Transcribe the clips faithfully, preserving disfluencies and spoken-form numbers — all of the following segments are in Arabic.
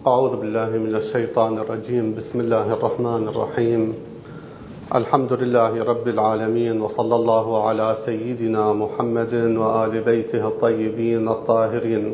أعوذ بالله من الشيطان الرجيم. بسم الله الرحمن الرحيم. الحمد لله رب العالمين، وصلى الله على سيدنا محمد وآل بيته الطيبين الطاهرين،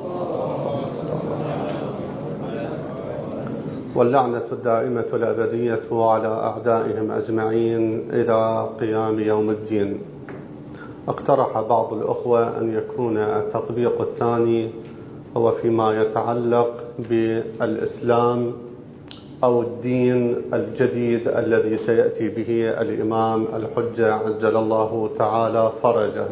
واللعنة الدائمة الأبدية على أعدائهم أجمعين إلى قيام يوم الدين. اقترح بعض الأخوة أن يكون التطبيق الثاني هو فيما يتعلق بالإسلام أو الدين الجديد الذي سيأتي به الإمام الحجة عجل الله تعالى فرجه.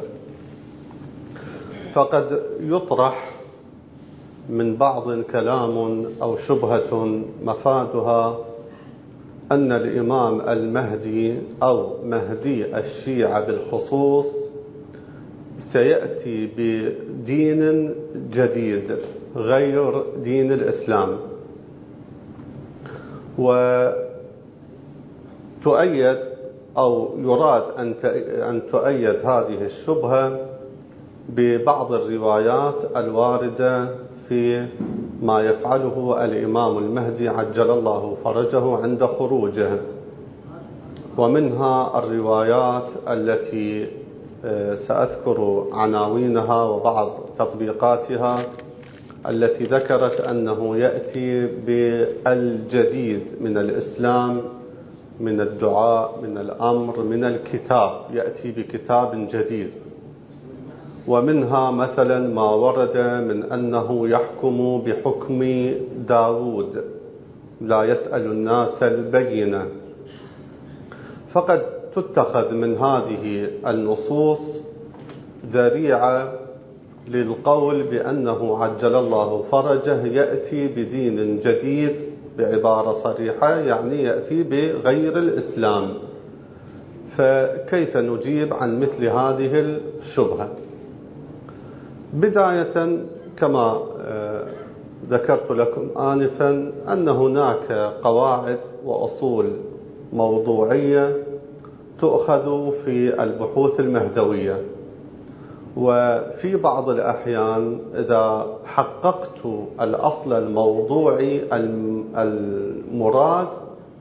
فقد يطرح من بعض كلام أو شبهة مفادها أن الإمام المهدي أو مهدي الشيعة بالخصوص سيأتي بدين جديد غير دين الإسلام، وتؤيد أو يراد أن تؤيد هذه الشبهة ببعض الروايات الواردة في ما يفعله الإمام المهدي عجل الله فرجه عند خروجه. ومنها الروايات التي سأذكر عناوينها وبعض تطبيقاتها التي ذكرت أنه يأتي بالجديد من الإسلام، من الدعاء، من الأمر، من الكتاب، يأتي بكتاب جديد. ومنها مثلا ما ورد من أنه يحكم بحكم داود، لا يسأل الناس البينة. فقد تتخذ من هذه النصوص ذريعة للقول بأنه عجل الله فرجه يأتي بدين جديد، بعبارة صريحة يعني يأتي بغير الإسلام. فكيف نجيب عن مثل هذه الشبهة؟ بداية كما ذكرت لكم آنفا أن هناك قواعد وأصول موضوعية تؤخذ في البحوث المهدوية، وفي بعض الأحيان إذا حققت الأصل الموضوعي المراد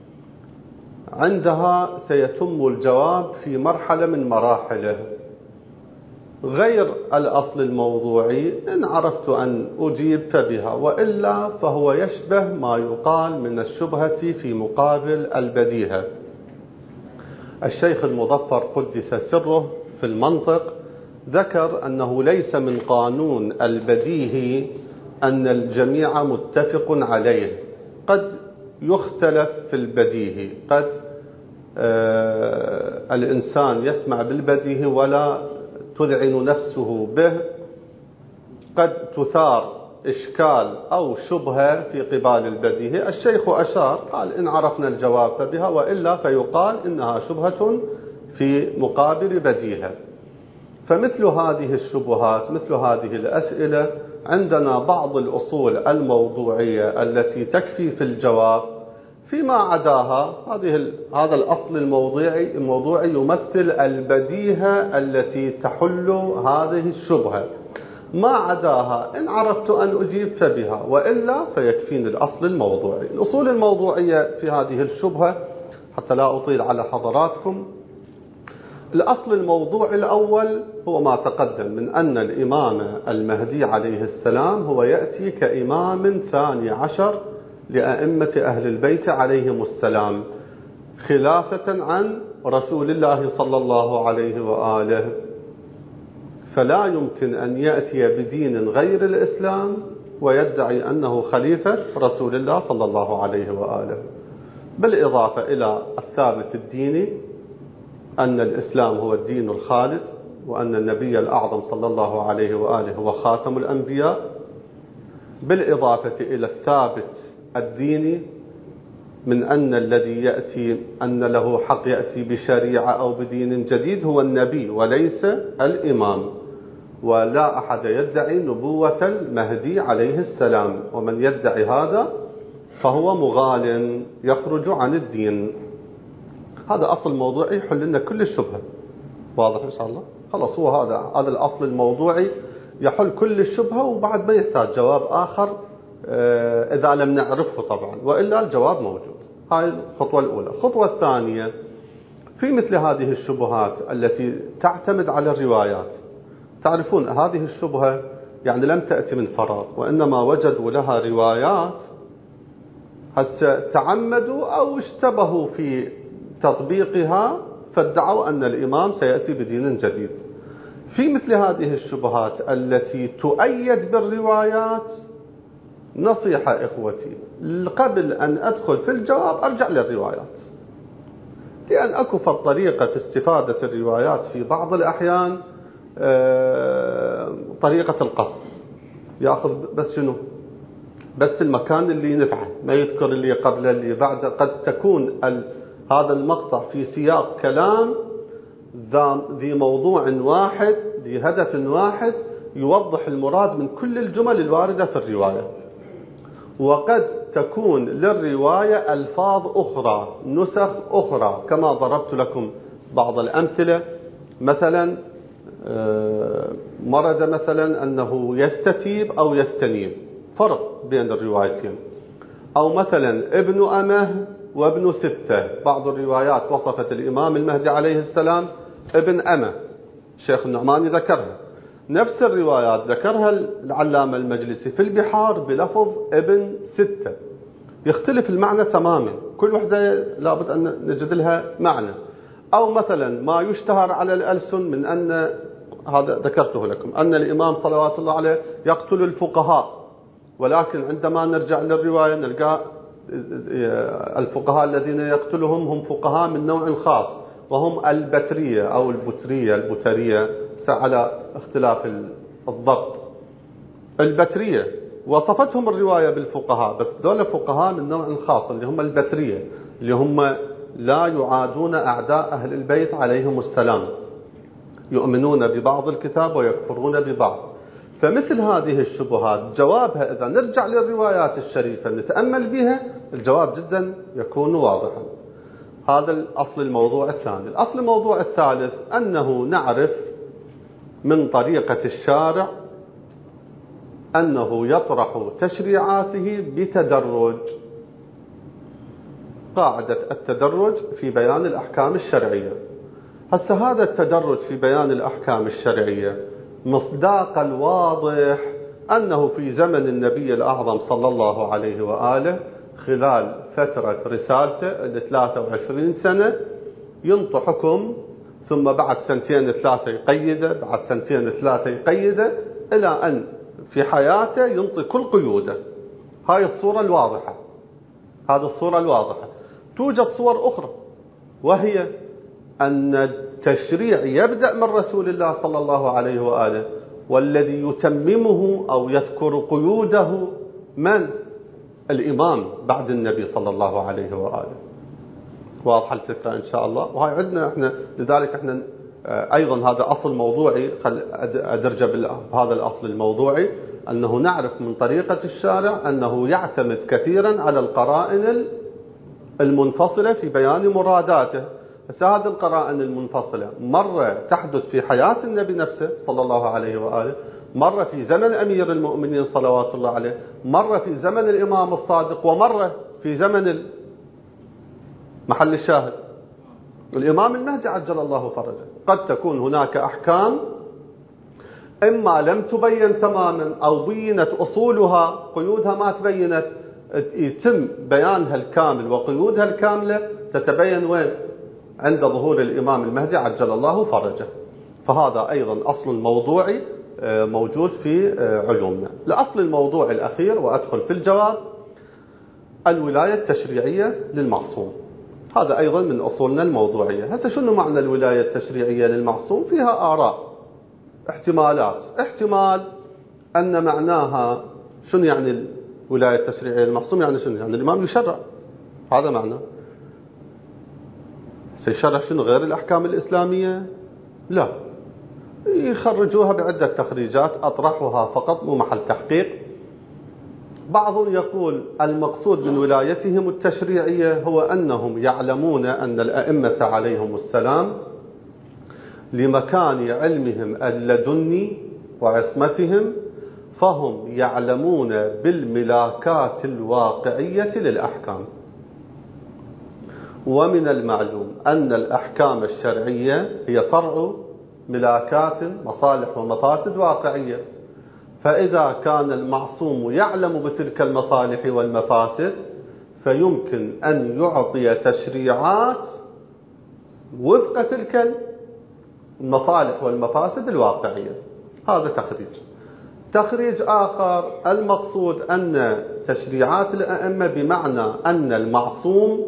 عندها سيتم الجواب في مرحلة من مراحله. غير الأصل الموضوعي إن عرفت أن أجيب فبها، وإلا فهو يشبه ما يقال من الشبهة في مقابل البديهة. الشيخ المظفر قدس سره في المنطق ذكر أنه ليس من قانون البديهي أن الجميع متفق عليه، قد يختلف في البديهي، قد آه الإنسان يسمع بالبديهي ولا تذعن نفسه به، قد تثار إشكال أو شبهة في قبال البديهي. الشيخ أشار قال إن عرفنا الجواب فبها، وإلا فيقال إنها شبهة في مقابل بديهة. فمثل هذه الشبهات، مثل هذه الأسئلة، عندنا بعض الأصول الموضوعية التي تكفي في الجواب. فيما عداها هذه هذا الأصل الموضوعي الموضوعي يمثل البديهة التي تحل هذه الشبهة. ما عداها إن عرفت أن أجيب فبها، وإلا فيكفيني الأصل الموضوعي. الأصول الموضوعية في هذه الشبهة حتى لا أطيل على حضراتكم. الأصل الموضوعي الأول هو ما تقدم من أن الإمام المهدي عليه السلام هو يأتي كإمام ثاني عشر لأئمة أهل البيت عليهم السلام، خلافة عن رسول الله صلى الله عليه وآله. فلا يمكن أن يأتي بدين غير الإسلام ويدعي أنه خليفة رسول الله صلى الله عليه وآله. بالإضافة إلى الثابت الديني أن الإسلام هو الدين الخالد، وأن النبي الأعظم صلى الله عليه وآله هو خاتم الأنبياء. بالإضافة إلى الثابت الديني من أن الذي يأتي أن له حق يأتي بشريعة أو بدين جديد هو النبي وليس الإمام، ولا أحد يدعي نبوة المهدي عليه السلام، ومن يدعي هذا فهو مغال يخرج عن الدين. هذا أصل موضوعي يحل لنا كل الشبهة. واضح إن شاء الله؟ خلاص، هو هذا هذا الأصل الموضوعي يحل كل الشبهة، وبعد ما يحتاج جواب آخر إذا لم نعرفه طبعا، وإلا الجواب موجود. هاي الخطوة الأولى. الخطوة الثانية في مثل هذه الشبهات التي تعتمد على الروايات. تعرفون هذه الشبهة يعني لم تأتي من فراغ، وإنما وجدوا لها روايات، هسه تعمدوا أو اشتبهوا في تطبيقها فادعوا أن الإمام سيأتي بدين جديد. في مثل هذه الشبهات التي تؤيد بالروايات، نصيحة إخوتي قبل أن أدخل في الجواب أرجع للروايات، لأن أكو طريقة في استفادة الروايات في بعض الأحيان طريقة القص، يأخذ بس شنو بس المكان اللي ينفعه، ما يذكر اللي قبله اللي بعده. قد تكون هذا المقطع في سياق كلام ذي موضوع واحد ذي هدف واحد يوضح المراد من كل الجمل الواردة في الرواية، وقد تكون للرواية ألفاظ أخرى نسخ أخرى، كما ضربت لكم بعض الأمثلة. مثلا مرد مثلا أنه يستتيب أو يستنيب، فرق بين الروايتين. أو مثلا ابن أمه وابن ستة، بعض الروايات وصفت الإمام المهدي عليه السلام ابن أمه، الشيخ النعماني ذكرها. نفس الروايات ذكرها العلامة المجلسي في البحار بلفظ ابن ستة، يختلف المعنى تماما، كل وحدة لابد أن نجد لها معنى. أو مثلا ما يشتهر على الألسن من أن، هذا ذكرته لكم، أن الإمام صلوات الله عليه يقتل الفقهاء، ولكن عندما نرجع للرواية نلقى الفقهاء الذين يقتلهم هم فقهاء من نوع خاص، وهم البترية أو البترية البترية على اختلاف الضبط. البترية وصفتهم الرواية بالفقهاء، بس دول فقهاء من نوع خاص اللي هم البترية، اللي هم لا يعادون أعداء أهل البيت عليهم السلام، يؤمنون ببعض الكتاب ويكفرون ببعض. فمثل هذه الشبهات جوابها إذا نرجع للروايات الشريفة نتأمل بها، الجواب جدا يكون واضحا. هذا الأصل الموضوع الثاني. الأصل الموضوع الثالث أنه نعرف من طريقة الشارع أنه يطرح تشريعاته بتدرج، قاعدة التدرج في بيان الأحكام الشرعية. هسه هذا التدرج في بيان الأحكام الشرعية مصداق الواضح أنه في زمن النبي الأعظم صلى الله عليه وآله خلال فترة رسالته الثلاثة وعشرين سنة ينطي حكم، ثم بعد سنتين ثلاثة يقيده، بعد سنتين ثلاثة يقيده، إلى أن في حياته ينطي كل قيوده. هاي الصورة الواضحة، هذه الصورة الواضحة. توجد صور أخرى، وهي أن التشريع يبدأ من رسول الله صلى الله عليه وآله، والذي يتممه أو يذكر قيوده من؟ الإمام بعد النبي صلى الله عليه وآله. واضحة الفكرة إن شاء الله. وهي عندنا إحنا، لذلك إحنا أيضا هذا أصل موضوعي، خل أدرج بهذا الأصل الموضوعي، أنه نعرف من طريقة الشارع أنه يعتمد كثيرا على القرائن المنفصلة في بيان مراداته. بس هذه القرائن المنفصلة مرة تحدث في حياة النبي نفسه صلى الله عليه وآله، مرة في زمن أمير المؤمنين صلوات الله عليه، مرة في زمن الإمام الصادق، ومرة في زمن محل الشاهد الإمام المهدي عجل الله فرجه. قد تكون هناك أحكام إما لم تبين تماما أو بينت أصولها، قيودها ما تبينت، يتم بيانها الكامل وقيودها الكاملة تتبين وين؟ عند ظهور الإمام المهدي عجل الله فرجه. فهذا أيضا أصل موضوعي موجود في علومنا. الأصل الموضوعي الأخير وأدخل في الجواب، الولاية التشريعية للمعصوم. هذا أيضا من أصولنا الموضوعية. هسه شنو معنى الولاية التشريعية للمعصوم؟ فيها آراء، احتمالات. احتمال أن معناها شنو يعني الولاية التشريعية للمعصوم؟ يعني شنو؟ يعني الإمام يشرع، هذا معنى. سيشرع شنو غير الأحكام الإسلامية؟ لا، يخرجوها بعدة تخريجات أطرحها فقط مو محل تحقيق. بعضهم يقول المقصود من ولايتهم التشريعية هو أنهم يعلمون أن الأئمة عليهم السلام لمكان علمهم اللدني وعصمتهم فهم يعلمون بالملاكات الواقعية للأحكام. ومن المعلوم أن الأحكام الشرعية هي فرع ملاكات مصالح ومفاسد واقعية، فإذا كان المعصوم يعلم بتلك المصالح والمفاسد فيمكن أن يعطي تشريعات وفق تلك المصالح والمفاسد الواقعية. هذا تخريج. تخريج آخر، المقصود أن تشريعات الأئمة بمعنى أن المعصوم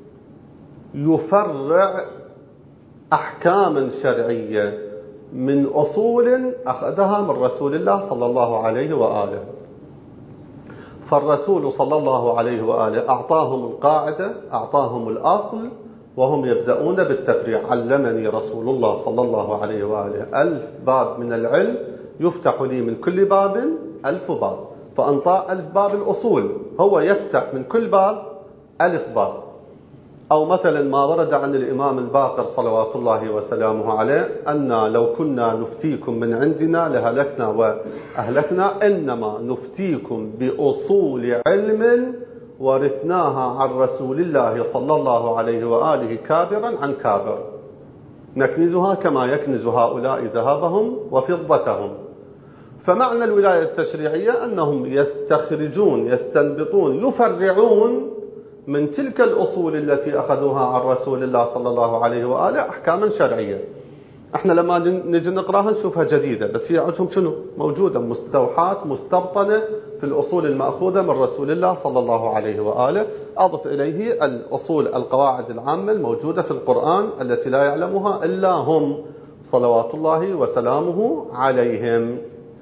يفرع أحكاما شرعية من أصول أخذها من رسول الله صلى الله عليه وآله. فالرسول صلى الله عليه وآله أعطاهم القاعدة، أعطاهم الأصل، وهم يبدأون بالتفريع. علمني رسول الله صلى الله عليه وآله ألف باب من العلم يفتح لي من كل باب ألف باب، فأنطى ألف باب الأصول، هو يفتح من كل باب ألف باب. أو مثلا ما ورد عن الإمام الباقر صلوات الله وسلامه عليه أن لو كنا نفتيكم من عندنا لهلكنا وأهلكنا، إنما نفتيكم بأصول علم ورثناها عن رسول الله صلى الله عليه وآله كابرا عن كابر، نكنزها كما يكنز هؤلاء ذهبهم وفضتهم. فمعنى الولاية التشريعية أنهم يستخرجون، يستنبطون، يفرعون من تلك الأصول التي أخذوها عن رسول الله صلى الله عليه وآله أحكاما شرعية. احنا لما نجي نقراها نشوفها جديدة، بس هي عندهم شنو؟ موجودة مستوحاة مستبطنة في الأصول المأخوذة من رسول الله صلى الله عليه وآله. أضف إليه الأصول القواعد العامة الموجودة في القرآن التي لا يعلمها إلا هم صلوات الله وسلامه عليهم.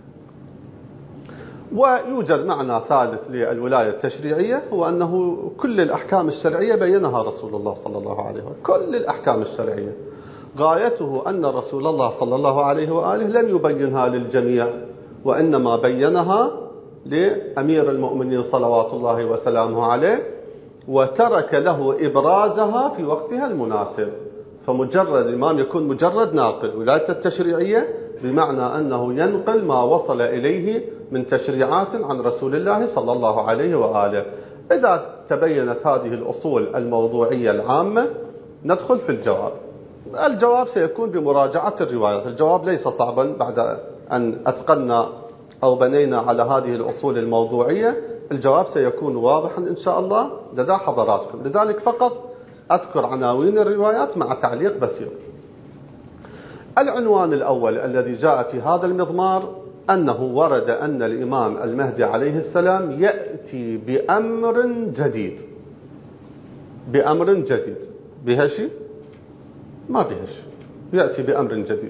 ويوجد معنى ثالث للولاية التشريعية، هو أنه كل الأحكام الشرعية بينها رسول الله صلى الله عليه وآله. كل الأحكام الشرعية غايته أن رسول الله صلى الله عليه وآله لم يبينها للجميع، وإنما بينها لأمير المؤمنين صلوات الله وسلامه عليه، وترك له إبرازها في وقتها المناسب. فمجرد الإمام يكون مجرد ناقل. ولاية التشريعية بمعنى أنه ينقل ما وصل إليه من تشريعات عن رسول الله صلى الله عليه وآله. إذا تبينت هذه الأصول الموضوعية العامة ندخل في الجواب. الجواب سيكون بمراجعة الروايات. الجواب ليس صعبا بعد أن أتقنا أو بنينا على هذه الأصول الموضوعية. الجواب سيكون واضحا إن شاء الله لدى حضراتكم. لذلك فقط أذكر عناوين الروايات مع تعليق بسيط. العنوان الأول الذي جاء في هذا المضمار أنه ورد أن الإمام المهدي عليه السلام يأتي بأمر جديد. بأمر جديد بها شيء؟ ما بها شيء. يأتي بأمر جديد.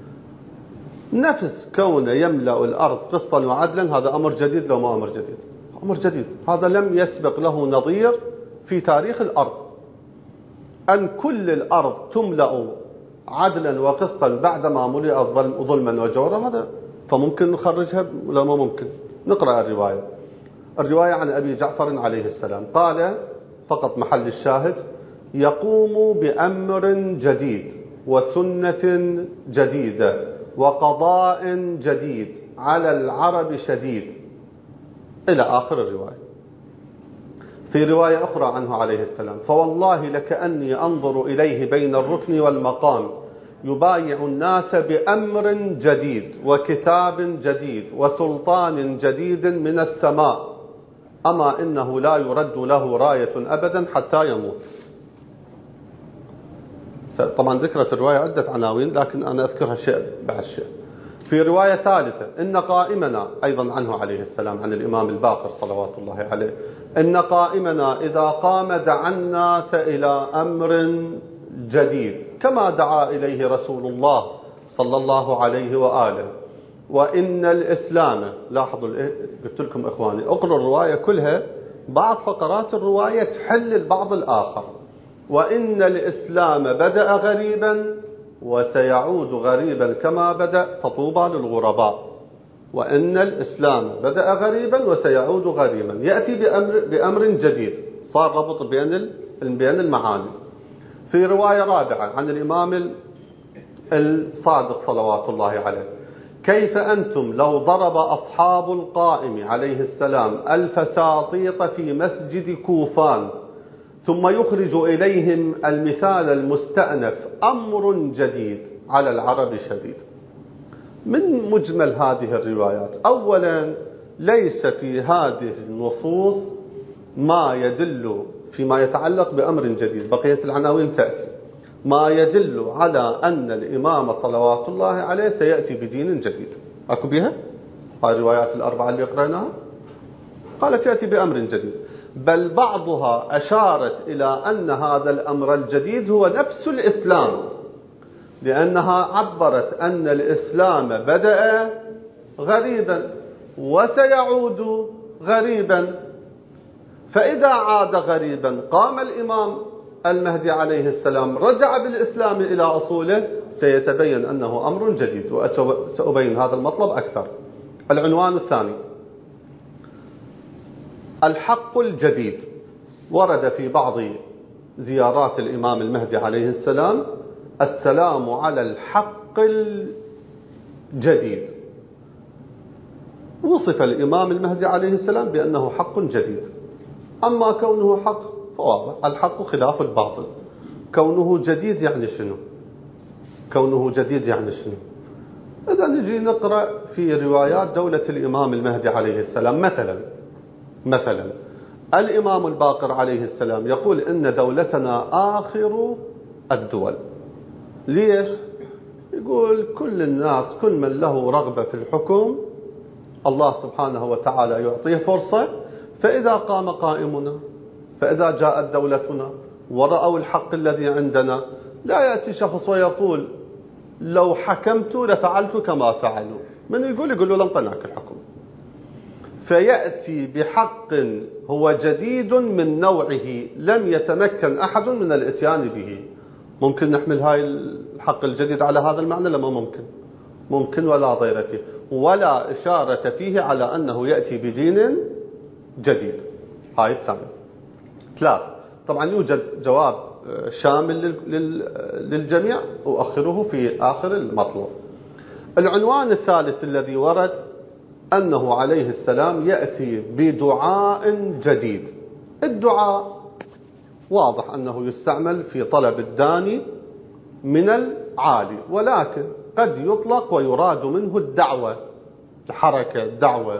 نفس كونه يملأ الأرض قسطا وعدلا، هذا أمر جديد لو ما أمر جديد؟ أمر جديد. هذا لم يسبق له نظير في تاريخ الأرض. أن كل الأرض تملأ عدلا وقسطا بعدما ملئت ظلما وجورا، هذا فممكن نخرجها ولا ما ممكن؟ نقرأ الرواية. الرواية عن أبي جعفر عليه السلام قال، فقط محل الشاهد: يقوم بأمر جديد وسنة جديدة وقضاء جديد على العرب شديد، إلى آخر الرواية. في رواية أخرى عنه عليه السلام: فوالله لكأني أنظر إليه بين الركن والمقام يبايع الناس بأمر جديد وكتاب جديد وسلطان جديد من السماء، أما إنه لا يرد له راية أبدا حتى يموت. طبعا ذكرت الرواية عدة عناوين، لكن أنا أذكرها شيء بعد شيء. في رواية ثالثة: إن قائمنا، أيضا عنه عليه السلام عن الإمام الباقر صلوات الله عليه: إن قائمنا إذا قام دعا الناس إلى أمر جديد كما دعا إليه رسول الله صلى الله عليه وآله. وإن الإسلام، لاحظوا قلت لكم إخواني اقرأوا الرواية كلها، بعض فقرات الرواية تحل البعض الآخر. وإن الإسلام بدأ غريبا وسيعود غريبا كما بدأ فطوبى للغرباء. وإن الإسلام بدأ غريبا وسيعود غريبا، يأتي بأمر, بأمر جديد. صار ربط بين بين المعاني. في رواية رابعة عن الإمام الصادق صلوات الله عليه: كيف أنتم لو ضرب أصحاب القائم عليه السلام الفساطيط في مسجد كوفان ثم يخرج إليهم المثال المستأنف أمر جديد على العرب شديد. من مجمل هذه الروايات، أولا ليس في هذه النصوص ما يدل فيما يتعلق بأمر جديد، بقية العناوين تأتي ما يدل على أن الإمام صلوات الله عليه سيأتي بدين جديد. أكو بها هاي الروايات الأربعة اللي قرأناها قالت يأتي بأمر جديد، بل بعضها أشارت إلى أن هذا الأمر الجديد هو نفس الإسلام، لأنها عبرت أن الإسلام بدأ غريبا وسيعود غريبا، فإذا عاد غريبا قام الإمام المهدي عليه السلام رجع بالإسلام إلى أصوله، سيتبين أنه أمر جديد، وسأبين هذا المطلب أكثر. العنوان الثاني الحق الجديد. ورد في بعض زيارات الإمام المهدي عليه السلام السلام على الحق الجديد. وصف الإمام المهدي عليه السلام بأنه حق جديد. أما كونه حق فواضح، الحق خلاف الباطل. كونه جديد يعني شنو؟ كونه جديد يعني شنو؟ إذا نجي نقرأ في روايات دولة الإمام المهدي عليه السلام، مثلا مثلا الإمام الباقر عليه السلام يقول إن دولتنا آخر الدول. ليش؟ يقول كل الناس، كل من له رغبة في الحكم الله سبحانه وتعالى يعطيه فرصة، فإذا قام قائمنا، فإذا جاءت دولتنا ورأوا الحق الذي عندنا، لا يأتي شخص ويقول لو حكمت لفعلت كما فعلوا. من يقول يقول له لن طلعك الحكم، فيأتي بحق هو جديد من نوعه لم يتمكن أحد من الاتيان به. ممكن نحمل هاي الحق الجديد على هذا المعنى؟ لما ممكن ممكن ولا ضير فيه، ولا إشارة فيه على أنه يأتي بدين جديد. هاي الثانية. ثلاث، طبعا يوجد جواب شامل للجميع وأخره في آخر المطلب. العنوان الثالث الذي ورد أنه عليه السلام يأتي بدعاء جديد. الدعاء واضح أنه يستعمل في طلب الداني من العالي، ولكن قد يطلق ويراد منه الدعوة، الحركة، الدعوة،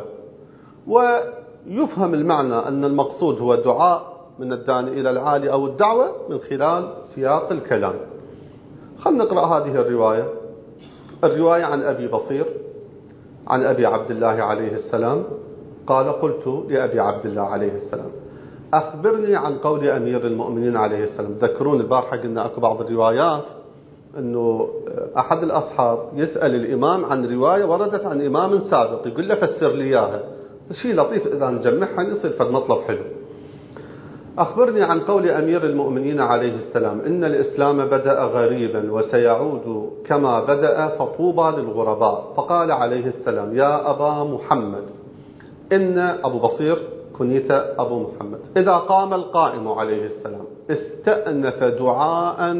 ويفهم المعنى أن المقصود هو دعاء من الداني إلى العالي أو الدعوة من خلال سياق الكلام. خلنا نقرأ هذه الرواية. الرواية عن أبي بصير عن أبي عبد الله عليه السلام قال قلت لأبي عبد الله عليه السلام أخبرني عن قول أمير المؤمنين عليه السلام. تذكرون البارحة قلنا أكو بعض الروايات أنه أحد الأصحاب يسأل الإمام عن رواية وردت عن إمام سابق، يقول له فسر لي إياها. شيء لطيف إذا نجمعها يصير فالمطلب حلو. أخبرني عن قول أمير المؤمنين عليه السلام إن الإسلام بدأ غريبا وسيعود كما بدأ فطوبى للغرباء. فقال عليه السلام يا أبا محمد، إن أبو بصير كنيت أبو محمد، إذا قام القائم عليه السلام استأنف دعاء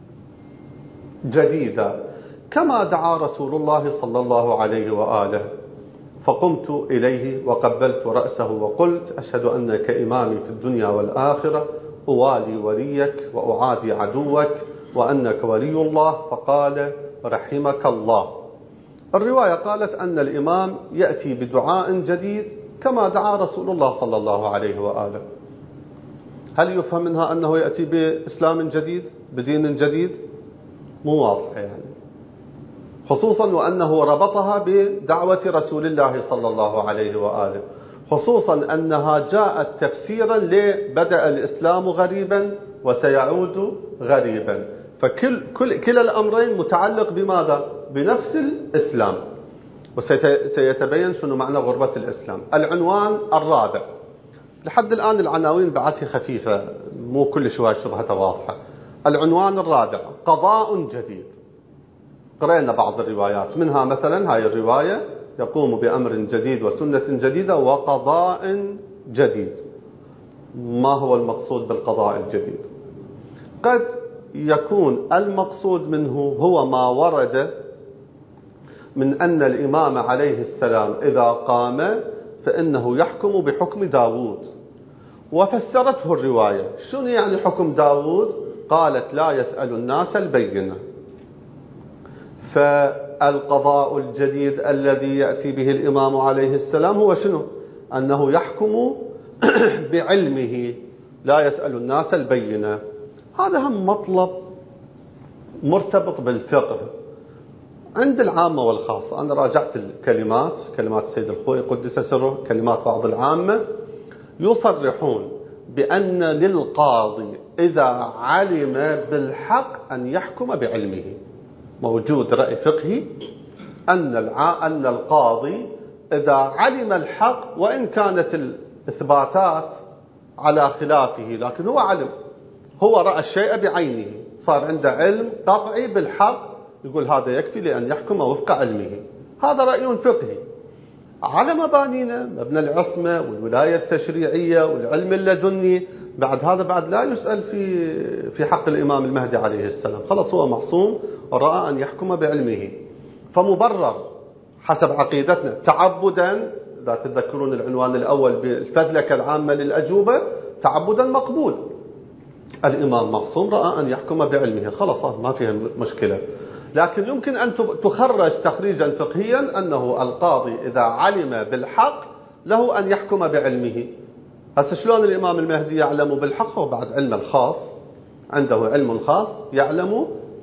جديدا كما دعا رسول الله صلى الله عليه وآله. فقمت إليه وقبلت رأسه وقلت أشهد أنك إمامي في الدنيا والآخرة، أوالي وليك وأعادي عدوك وأنك ولي الله. فقال رحمك الله. الرواية قالت أن الإمام يأتي بدعاء جديد كما دعا رسول الله صلى الله عليه وآله. هل يفهم منها أنه يأتي بإسلام جديد بدين جديد؟ مو واضح يعني، خصوصا وأنه ربطها بدعوة رسول الله صلى الله عليه وآله، خصوصا أنها جاءت تفسيرا لبدأ الإسلام غريبا وسيعود غريبا. فكل كل كلا الأمرين متعلق بماذا؟ بنفس الإسلام، وسيتبين شنو معنى غربة الإسلام. العنوان الرابع. لحد الآن العناوين بعدها خفيفة، مو كل شوية شبهة واضحة. العنوان الرابع قضاء جديد. قرأنا بعض الروايات منها مثلا هاي الرواية يقوم بأمر جديد وسنة جديدة وقضاء جديد. ما هو المقصود بالقضاء الجديد؟ قد يكون المقصود منه هو ما ورد من أن الإمام عليه السلام إذا قام فإنه يحكم بحكم داود. وفسرته الرواية. شنو يعني حكم داود؟ قالت لا يسأل الناس البينة. فالقضاء الجديد الذي يأتي به الإمام عليه السلام هو شنو؟ أنه يحكم بعلمه لا يسأل الناس البينة. هذا هم مطلب مرتبط بالفقه عند العامة والخاصة. أنا راجعت الكلمات، كلمات السيد الخوئي قدس سره، كلمات بعض العامة يصرحون بأن للقاضي إذا علم بالحق أن يحكم بعلمه. موجود رأي فقهي أن الع... أن القاضي إذا علم الحق وإن كانت الإثباتات على خلافه، لكن هو علم، هو رأى الشيء بعينه، صار عنده علم قطعي بالحق، يقول هذا يكفي لأن يحكم وفق علمه. هذا رأي فقهي على مبانينا، مبنى العصمة والولاية التشريعية والعلم اللدني. بعد هذا بعد لا يسأل في في حق الإمام المهدي عليه السلام، خلاص هو معصوم ورأى أن يحكم بعلمه، فمبرر حسب عقيدتنا تعبدا. لا تتذكرون العنوان الأول بالفذلكة العامة للأجوبة، تعبدا مقبول. الإمام معصوم رأى أن يحكم بعلمه، خلاص ما فيها مشكلة. لكن يمكن أن تخرج تخريجا فقهيا أنه القاضي إذا علم بالحق له أن يحكم بعلمه. هسه شلون الإمام المهدي يعلم بالحق؟ هو بعد علم الخاص، عنده علم خاص يعلم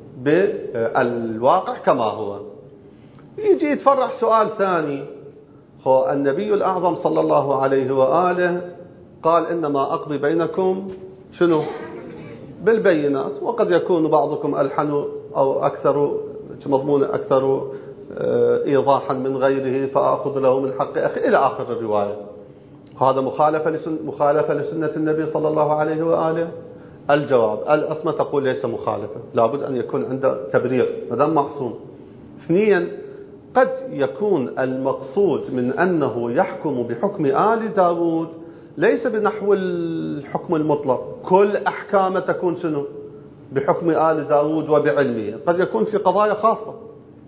بالواقع كما هو. يجي يتفرع سؤال ثاني. هو النبي الأعظم صلى الله عليه وآله قال إنما أقضي بينكم شنو؟ بالبينات، وقد يكون بعضكم ألحن أو أكثر مضمون أكثر إيضاحا من غيره فأخذ له من حق أخي إلى آخر الرواية. هذا مخالفة لسنة, مخالفة لسنة النبي صلى الله عليه وآله. الجواب العصمة تقول ليس مخالفة، لابد أن يكون عنده تبرير مدام معصوم. اثنيا، قد يكون المقصود من أنه يحكم بحكم آل داود ليس بنحو الحكم المطلق، كل أحكام تكون شنو؟ بحكم آل داود وبعلمه. قد يكون في قضايا خاصة،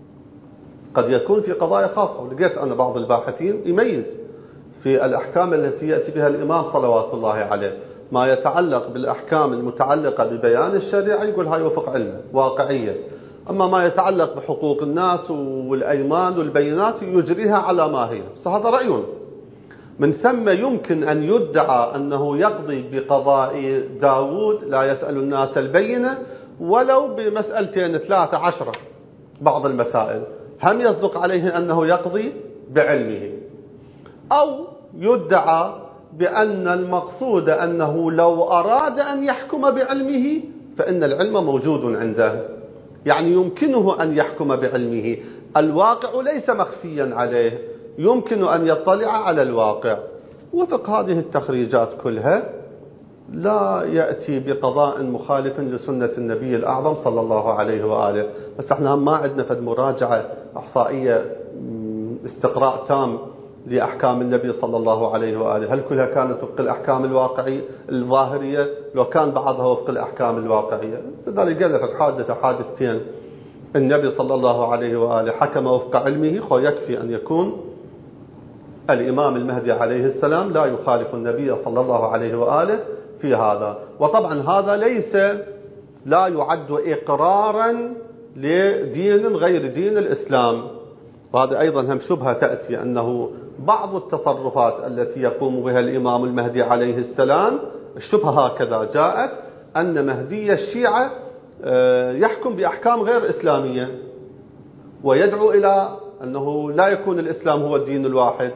قد يكون في قضايا خاصة. ولقيت أنا بعض الباحثين يميز في الأحكام التي يأتي بها الإمام صلوات الله عليه ما يتعلق بالأحكام المتعلقة ببيان الشريعة، يقول هاي وفق علمه واقعية. أما ما يتعلق بحقوق الناس والأيمان والبينات يجريها على ما هي. هذا رأي. من ثم يمكن أن يدعى أنه يقضي بقضاء داود لا يسأل الناس البينة ولو بمسألتين ثلاثة عشرة. بعض المسائل هم يصدق عليه أنه يقضي بعلمه، أو يدعى بأن المقصود أنه لو أراد أن يحكم بعلمه فإن العلم موجود عنده، يعني يمكنه أن يحكم بعلمه. الواقع ليس مخفيا عليه، يمكن أن يطلع على الواقع. وفق هذه التخريجات كلها لا يأتي بقضاء مخالف لسنة النبي الأعظم صلى الله عليه وآله. بس احنا ما عندنا فد مراجعة إحصائية استقراء تام لأحكام النبي صلى الله عليه وآله، هل كلها كانت وفق الأحكام الواقعية الظاهرية؟ لو كان بعضها وفق الأحكام الواقعية. لذلك قال لك حادثة حادثتين النبي صلى الله عليه وآله حكم وفق علمه، خو يكفي أن يكون الإمام المهدي عليه السلام لا يخالف النبي صلى الله عليه وآله في هذا. وطبعا هذا ليس لا يعد إقرارا لدين غير دين الإسلام. وهذا أيضا هم شبهة تأتي أنه بعض التصرفات التي يقوم بها الإمام المهدي عليه السلام، الشبهة هكذا جاءت أن مهدي الشيعة يحكم بأحكام غير إسلامية ويدعو إلى أنه لا يكون الإسلام هو الدين الواحد،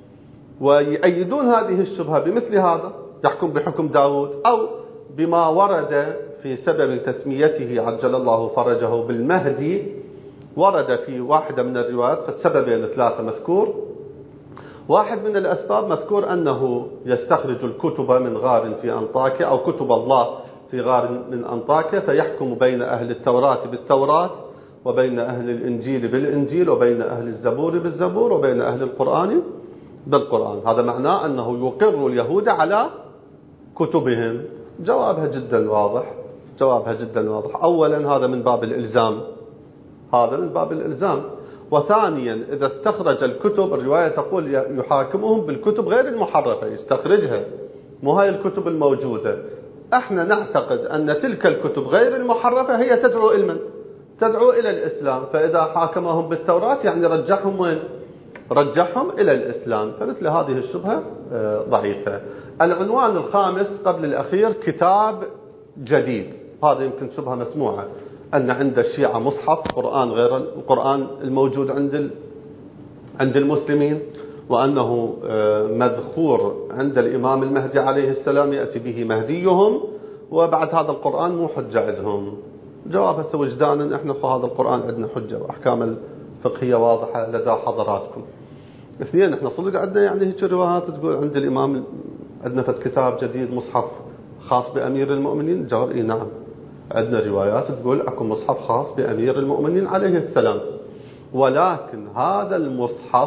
ويؤيدون هذه الشبهة بمثل هذا، يحكم بحكم داود أو بما ورد في سبب تسميته عجل الله فرجه بالمهدي. ورد في واحدة من الروايات قد سببين ثلاثة مذكور. واحد من الأسباب مذكور أنه يستخرج الكتب من غار في أنطاكيا، أو كتب الله في غار من أنطاكيا، فيحكم بين أهل التوراة بالتوراة وبين أهل الإنجيل بالإنجيل وبين أهل الزبور بالزبور وبين أهل القرآن بالقرآن. هذا معناه أنه يقر اليهود على كتبهم. جوابها جدا واضح، جوابها جدا واضح. أولا هذا من باب الإلزام، هذا من باب الإلزام. وثانيا إذا استخرج الكتب، الرواية تقول يحاكمهم بالكتب غير المحرفة، يستخرجها، مو هاي الكتب الموجودة. احنا نعتقد أن تلك الكتب غير المحرفة هي تدعو إلى من؟ تدعو إلى الإسلام، فإذا حاكمهم بالتوراة يعني رجحهم وين؟ رجحهم إلى الإسلام. فمثل هذه الشبهة ضعيفة. العنوان الخامس قبل الأخير كتاب جديد. هذا يمكن شبهة مسموعة، أن عند الشيعة مصحف قرآن غير القرآن الموجود عند عند المسلمين، وأنه مذخور عند الإمام المهدي عليه السلام يأتي به مهديهم، وبعد هذا القرآن مو حجة عندهم. جواب هسه وجدانا احنا في هذا القرآن عندنا حجة وأحكام الفقهية واضحة لدى حضراتكم. اثنين، احنا صدق عندنا يعني هيك روايات تقول عند الإمام عندنا فت كتاب جديد مصحف خاص بأمير المؤمنين؟ جواب اي نعم، عندنا روايات تقول اكو مصحف خاص بأمير المؤمنين عليه السلام، ولكن هذا المصحف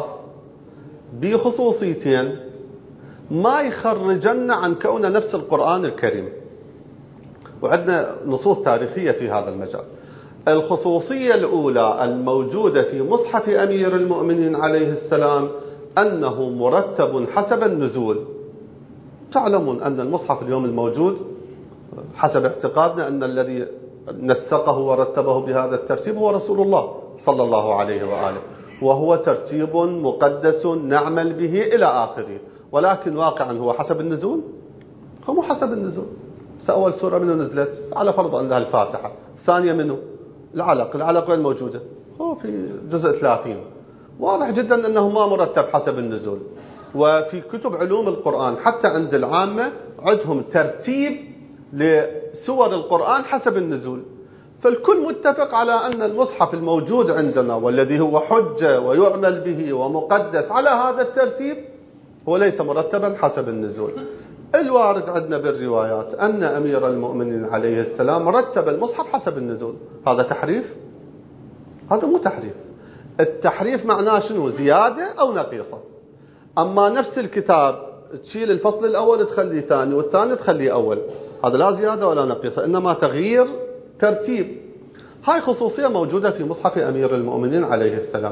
بخصوصيتين ما يخرجن عن كونه نفس القرآن الكريم. وعندنا نصوص تاريخية في هذا المجال. الخصوصية الأولى الموجودة في مصحف أمير المؤمنين عليه السلام أنه مرتب حسب النزول. تعلمون أن المصحف اليوم الموجود حسب اعتقادنا أن الذي نسقه ورتبه بهذا الترتيب هو رسول الله صلى الله عليه وآله، وهو ترتيب مقدس نعمل به إلى آخره. ولكن واقعا هو حسب النزول؟ هو مو حسب النزول. أول سورة منه نزلت على فرض أنها الفاتحة، الثانية منه العلق. العلق وين موجودة؟ هو في جزء ثلاثين. واضح جدا أنه ما مرتب حسب النزول. وفي كتب علوم القرآن حتى عند العامة عندهم ترتيب لسور القرآن حسب النزول. فالكل متفق على أن المصحف الموجود عندنا والذي هو حجة ويعمل به ومقدس على هذا الترتيب هو ليس مرتبا حسب النزول. الوارد عندنا بالروايات أن أمير المؤمنين عليه السلام رتب المصحف حسب النزول. هذا تحريف؟ هذا مو تحريف. التحريف معناه شنو؟ زيادة أو نقيصة. أما نفس الكتاب تشيل الفصل الأول تخليه ثاني والثاني تخليه أول، هذا لا زيادة ولا نقيصة، إنما تغيير ترتيب. هاي خصوصية موجودة في مصحف أمير المؤمنين عليه السلام.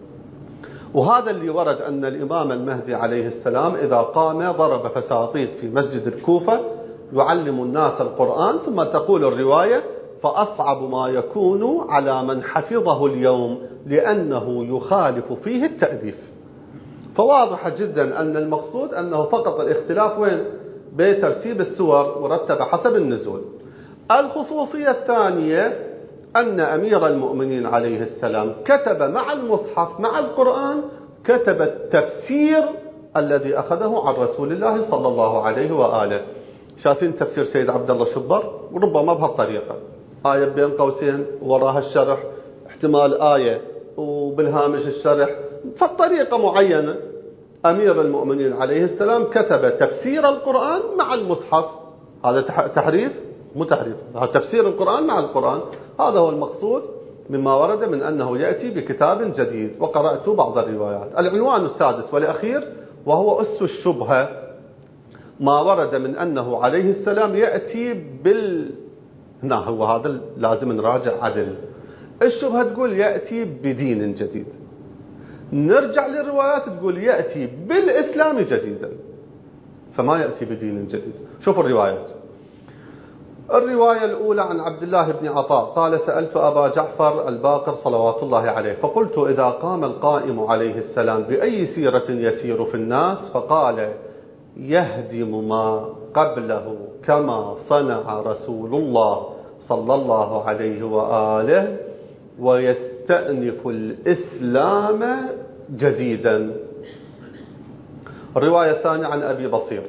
وهذا اللي ورد أن الإمام المهدي عليه السلام إذا قام ضرب فساطيط في مسجد الكوفة يعلم الناس القرآن، ثم تقول الرواية فأصعب ما يكون على من حفظه اليوم لأنه يخالف فيه التأليف. فواضح جدا أن المقصود أنه فقط الاختلاف وين؟ بترتيب السور مرتبة حسب النزول. الخصوصية الثانية أن أمير المؤمنين عليه السلام كتب مع المصحف مع القرآن كتب التفسير الذي أخذه عن رسول الله صلى الله عليه وآله. شايفين تفسير سيد عبد الله شبر؟ وربما بهالطريقة، آية بين قوسين وراها الشرح، احتمال آية وبالهامش الشرح، فالطريقة معينة. أمير المؤمنين عليه السلام كتب تفسير القرآن مع المصحف. هذا تحريف؟ مو تحريف، هذا تفسير القرآن مع القرآن. هذا هو المقصود مما ورد من أنه يأتي بكتاب جديد. وقرأت بعض الروايات. العنوان السادس والأخير وهو أس الشبهة، ما ورد من أنه عليه السلام يأتي بال هنا هو هذا لازم نراجع عدل. الشبهة تقول يأتي بدين جديد، نرجع للروايات تقول يأتي بالإسلام جديدا، فما يأتي بدين جديد. شوفوا الروايات. الرواية الأولى عن عبد الله بن عطاء قال سألت أبا جعفر الباقر صلوات الله عليه فقلت إذا قام القائم عليه السلام بأي سيرة يسير في الناس؟ فقال يهدم ما قبله كما صنع رسول الله صلى الله عليه وآله ويستأنف الإسلام جديدا. الرواية الثانية عن أبي بصير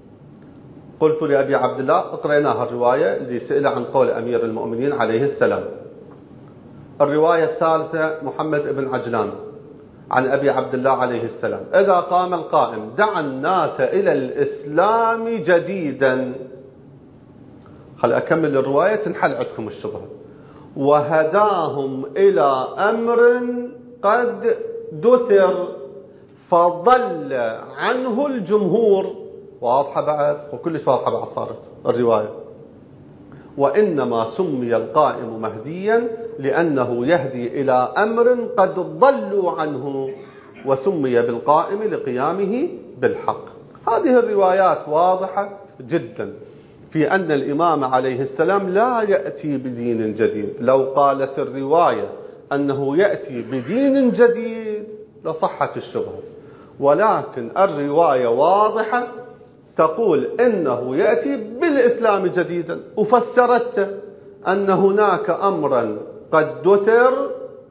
قلت لأبي عبد الله اقرأناها الرواية اللي سئل عن قول أمير المؤمنين عليه السلام. الرواية الثالثة محمد بن عجلان عن أبي عبد الله عليه السلام إذا قام القائم دعا الناس إلى الإسلام جديدا. خل أكمل الرواية تنحل عندكم الشبهة. وهداهم إلى أمر قد دثر فضل عنه الجمهور. واضحة بعد وكلش واضحة بعد صارت الرواية. وإنما سمي القائم مهديا لأنه يهدي إلى أمر قد ضلوا عنه، وسمي بالقائم لقيامه بالحق. هذه الروايات واضحة جدا في أن الإمام عليه السلام لا يأتي بدين جديد. لو قالت الرواية أنه يأتي بدين جديد لصحت الشبهة، ولكن الرواية واضحة تقول إنه يأتي بالإسلام جديدا، وفسرته أن هناك أمرا قد دثر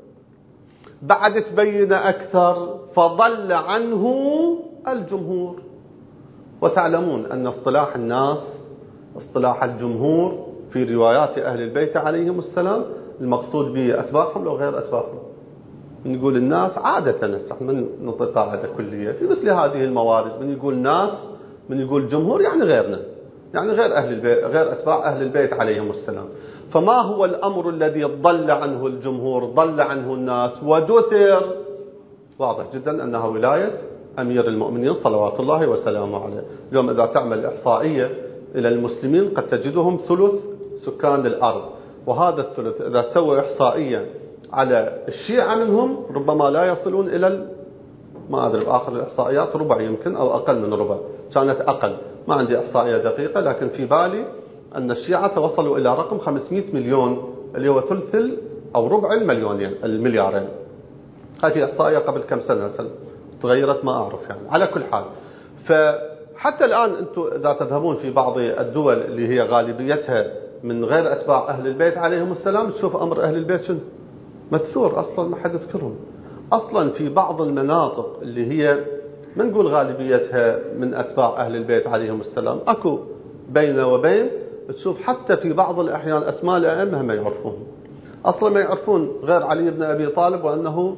بعد تبين أكثر فضل عنه الجمهور. وتعلمون أن اصطلاح الناس اصطلاح الجمهور في روايات أهل البيت عليهم السلام المقصود به أتباعهم لو غير أتباعهم. من يقول الناس عادة نحن من نطلق قاعدة كلية في مثل هذه الموارد، من يقول ناس من يقول جمهور يعني غيرنا، يعني غير أهل البيت، غير أتباع أهل البيت عليهم السلام. فما هو الأمر الذي ضل عنه الجمهور ضل عنه الناس ودثر؟ واضح جدا أنها ولاية أمير المؤمنين صلوات الله وسلامه عليه. اليوم إذا تعمل إحصائية إلى المسلمين قد تجدهم ثلث سكان الأرض، وهذا الثلث إذا سوى إحصائية على الشيعة منهم ربما لا يصلون إلى ما أدري بآخر الإحصائيات ربع يمكن أو أقل من ربع، كانت أقل، ما عندي إحصائية دقيقة، لكن في بالي أن الشيعة وصلوا إلى رقم خمسمائة مليون اللي هو ثلث أو ربع المليونين المليارين. هذه إحصائية قبل كم سنة سنة تغيرت ما أعرف يعني. على كل حال، فحتى الآن أنتم إذا تذهبون في بعض الدول اللي هي غالبيتها من غير أتباع أهل البيت عليهم السلام تشوف أمر أهل البيت شنو مدثور أصلا ما حد يذكرهم أصلا. في بعض المناطق اللي هي ما نقول غالبيتها من أتباع أهل البيت عليهم السلام أكو بين وبين، تشوف حتى في بعض الأحيان أسماء الأئمة ما يعرفون أصلا، ما يعرفون غير علي بن أبي طالب وأنه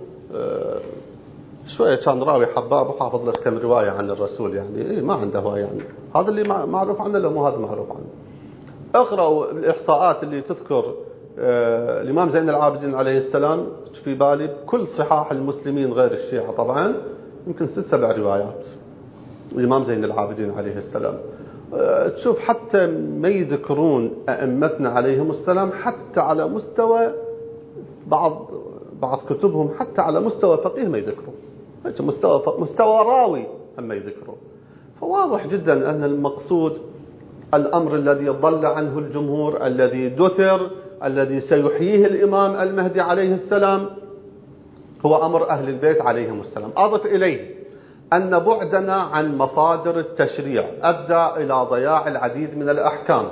شوية كان راوي حباب وحافظ لك كم رواية عن الرسول، يعني إيه ما عنده هو، يعني هذا اللي معروف عنه لو مو هذا معروف عنه. اقرأوا الإحصاءات اللي تذكر آه الإمام زين العابدين عليه السلام في بالي كل صحاح المسلمين غير الشيعة طبعا يمكن ست سبع روايات الإمام زين العابدين عليه السلام. آه تشوف حتى ما يذكرون أئمتنا عليهم السلام حتى على مستوى بعض بعض كتبهم، حتى على مستوى فقيه ما يذكرون، مستوى مستوى راوي هم يذكرون. فواضح جدا أن المقصود الأمر الذي ضل عنه الجمهور الذي دثر الذي سيحييه الإمام المهدي عليه السلام هو أمر أهل البيت عليهم السلام. أضف إليه أن بعدنا عن مصادر التشريع أدى إلى ضياع العديد من الأحكام.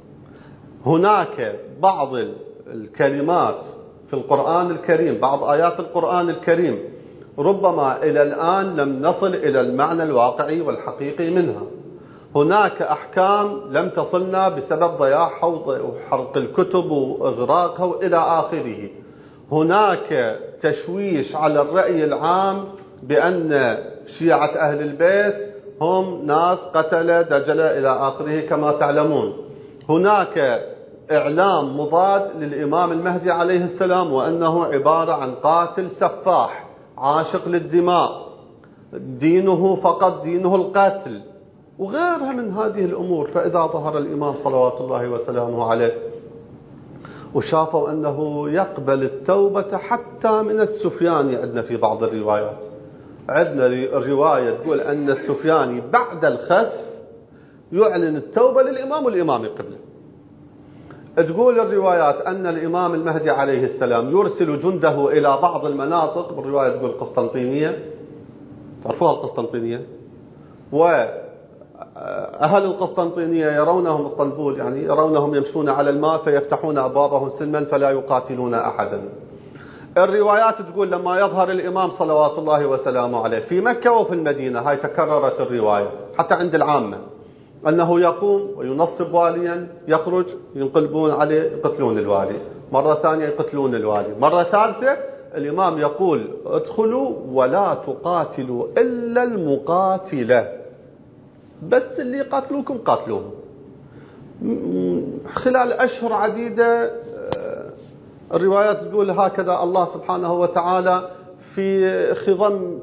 هناك بعض الكلمات في القرآن الكريم، بعض آيات القرآن الكريم ربما إلى الآن لم نصل إلى المعنى الواقعي والحقيقي منها. هناك أحكام لم تصلنا بسبب ضياع حوض وحرق الكتب وإغراقها وإلى آخره. هناك تشويش على الرأي العام بأن شيعة أهل البيت هم ناس قتل دجل إلى آخره كما تعلمون. هناك إعلام مضاد للإمام المهدي عليه السلام وأنه عبارة عن قاتل سفاح عاشق للدماء، دينه فقط دينه القتل وغيرها من هذه الأمور. فإذا ظهر الإمام صلوات الله وسلامه عليه وشافوا أنه يقبل التوبة حتى من السفياني، عندنا في بعض الروايات عندنا الرواية تقول أن السفياني بعد الخسف يعلن التوبة للإمام والإمام قبله. تقول الروايات أن الإمام المهدي عليه السلام يرسل جنده إلى بعض المناطق، بالرواية تقول قسطنطينية، تعرفوها القسطنطينية، وأهل القسطنطينية يرونهم اسطنبول يعني يرونهم يمشون على الماء فيفتحون أبوابهم سلما فلا يقاتلون أحدا. الروايات تقول لما يظهر الإمام صلوات الله وسلامه عليه في مكة وفي المدينة، هاي تكررت الرواية حتى عند العامة، أنه يقوم وينصب واليا يخرج ينقلبون عليه يقتلون الوالي، مرة ثانية يقتلون الوالي، مرة ثالثة الإمام يقول ادخلوا ولا تقاتلوا إلا المقاتلة، بس اللي يقاتلوكم قاتلوهم. خلال أشهر عديدة الروايات تقول هكذا الله سبحانه وتعالى في خضم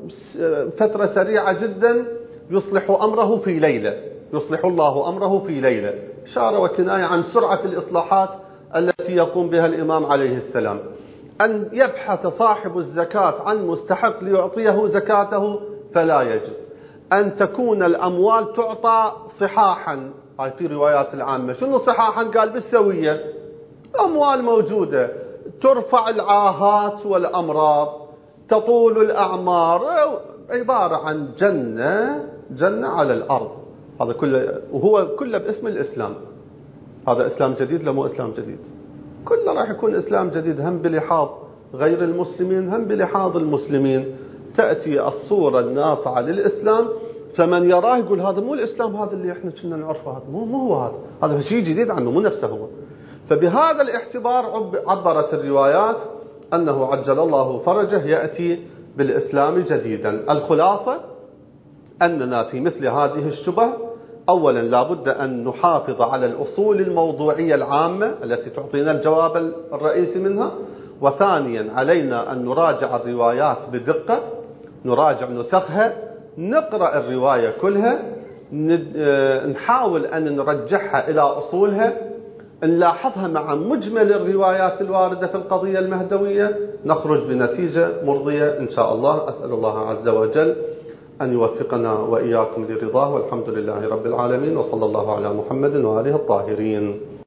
فترة سريعة جدا يصلح أمره في ليلة، يصلح الله أمره في ليلة، إشارة وكناية عن سرعة الإصلاحات التي يقوم بها الإمام عليه السلام. أن يبحث صاحب الزكاة عن مستحق ليعطيه زكاته فلا يجد. أن تكون الأموال تعطى صحاحا، هاي في روايات العامة. شنو صحاحا؟ قال بالسوية، أموال موجودة، ترفع العاهات والأمراض، تطول الأعمار، عبارة عن جنة جنة على الأرض. هذا كله، وهو كله باسم الإسلام. هذا إسلام جديد لا مو إسلام جديد؟ كله راح يكون إسلام جديد، هم بلحاظ غير المسلمين هم بلحاظ المسلمين. تأتي الصورة الناصعة للإسلام، فمن يراه يقول هذا مو الإسلام، هذا اللي احنا كنا نعرفه، هذا مو مو هو، هذا هذا شيء جديد عنه، مو نفسه هو. فبهذا الاعتبار عبرت الروايات أنه عجل الله فرجه يأتي بالإسلام جديدا. الخلاصة أننا في مثل هذه الشبه أولا لابد أن نحافظ على الأصول الموضوعية العامة التي تعطينا الجواب الرئيسي منها، وثانيا علينا أن نراجع الروايات بدقة، نراجع نسخها، نقرأ الرواية كلها، نحاول أن نرجعها إلى أصولها، نلاحظها مع مجمل الروايات الواردة في القضية المهدوية، نخرج بنتيجة مرضية إن شاء الله. أسأل الله عز وجل أن يوفقنا وإياكم لرضاه، والحمد لله رب العالمين، وصلى الله على محمد وآله الطاهرين.